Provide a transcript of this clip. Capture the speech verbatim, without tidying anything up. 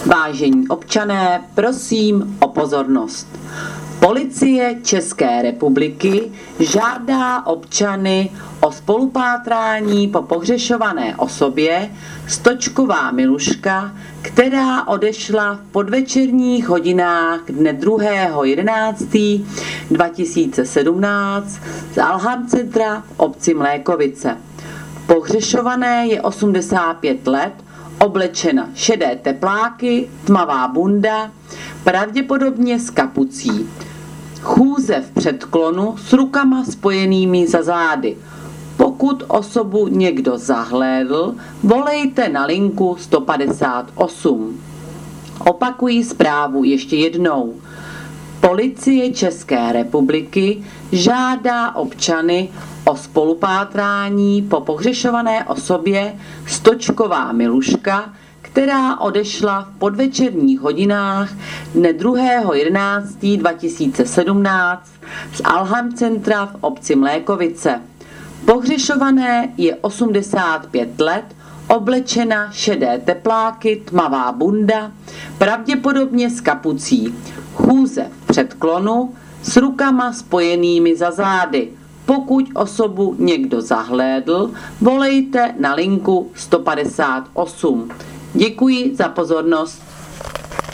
Vážení občané, prosím o pozornost. Policie České republiky žádá občany o spolupátrání po pohřešované osobě Stočková Miluška, která odešla v podvečerních hodinách dne druhého jedenáctého dva tisíce sedmnáct z Alham centra v obci Mlékovice. Pohřešované je osmdesát pět let, oblečena šedé tepláky, tmavá bunda, pravděpodobně s kapucí. Chůze v předklonu s rukama spojenými za zády. Pokud osobu někdo zahlédl, volejte na linku sto padesát osm. Opakuji zprávu ještě jednou. Policie České republiky žádá občany o spolupátrání po pohřešované osobě Stočková Miluška, která odešla v podvečerních hodinách dne druhého jedenáctého dva tisíce sedmnáct z Alham centra v obci Mlékovice. Pohřešované je osmdesát pět let, oblečena šedé tepláky, tmavá bunda, pravděpodobně s kapucí. Chůze v předklonu s rukama spojenými za zády. Pokud osobu někdo zahlédl, volejte na linku sto padesát osm. Děkuji za pozornost.